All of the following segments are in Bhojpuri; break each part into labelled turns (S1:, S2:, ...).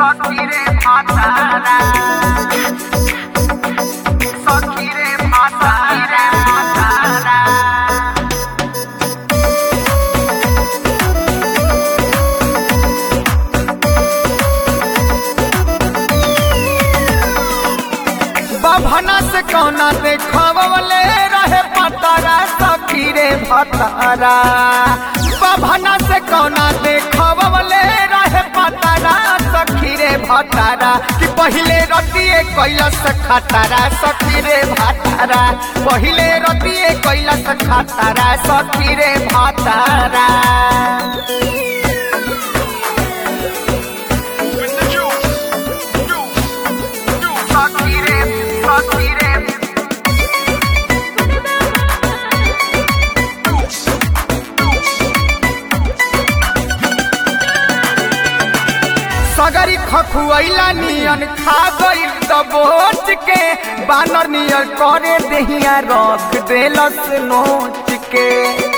S1: सखीरे भातारा सखीरे भातारा बभना से कौना देखवले रहे पतारा सखीरे भतारा बभना से कौना देखवले रहे पतारा सखीरे भतारा कि पहिले रतिए कैलस खतारा सखीरे भतारा पहिले रतिए कैलस खतारा सखीरे भतारा सगरी खखुआइला नियन खा गइल दबोच के बानर नियर करे देहिया रख देलस नोच के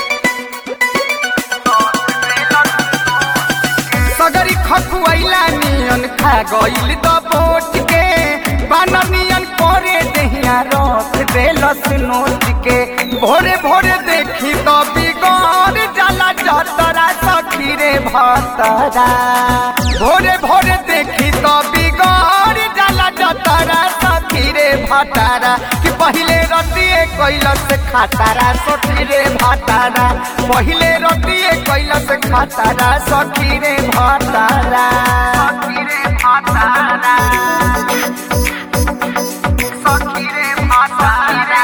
S1: सगरी खखुआइला नियन खा गइल दबोच के बानर नियन करे देहिया रख देलस नोच के भोरे भोरे देखी तो बिगड़ जाला जतरा सखीरे भतारा भोरे भोरे देखी तो बिगड़ जाला जतरा सखीरे भतारा कि पहिले रतिए कैलस खतारा सखीरे भतारा पहिले रतिए कैलस खतारा सखीरे भतारा सखीरे भतारा सखीरे भतारा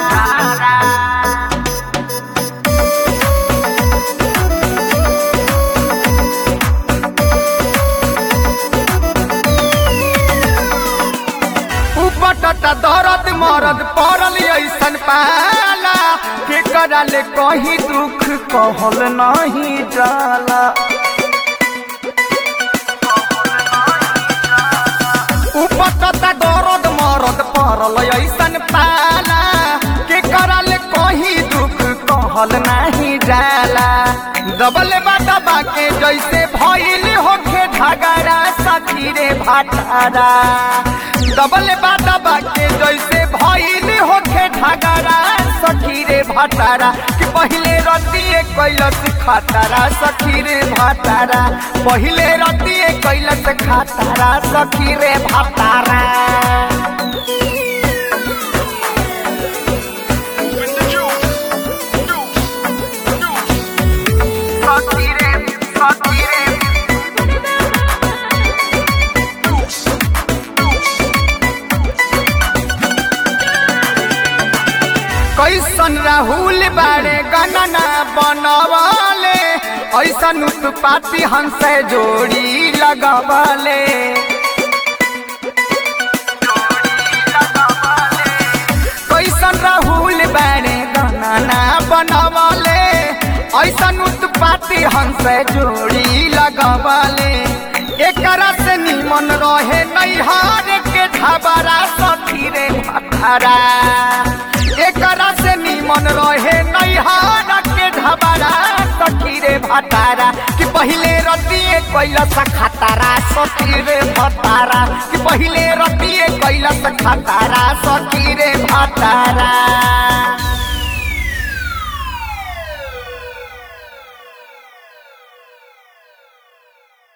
S1: उपटटा दर्द मरद पड़ल ऐसन पाला के कराले कहीं दुख कहल नहीं जाला उपटटा दर्द मरद पड़ल ऐसन पाला के कराले कहीं दुख कहल नहीं जाला दबल दबा के जैसे भइल होखे झगड़ा सखीरे भतारा दबल दबा के जैसे भइल होखे झगड़ा सखीरे भतारा कि पहिले रतिए कैलस खतारा सखीरे भतारा पहिले रतिए कैलस खतारा सखीरे भतारा सखीरे सखीरे कैसन राहुल बारे गणना बनवाले ऐसन उत्पाती हमसे जोड़ी लगवाले कैसन राहुल बारे गणना बनवाले ऐसन उत्पाती हमसे जोड़ी लगवाले एकरा से निमन रहे नैहर के ढाबरा सखीरे भतारा एकरा से निमन रहे नैहर के ढाबरा सखीरे भतारा कि पहिले रतिए कैलस खतारा सखीरे भतारा कि पहिले रतिए कैलस खतारा सखीरे भतारा।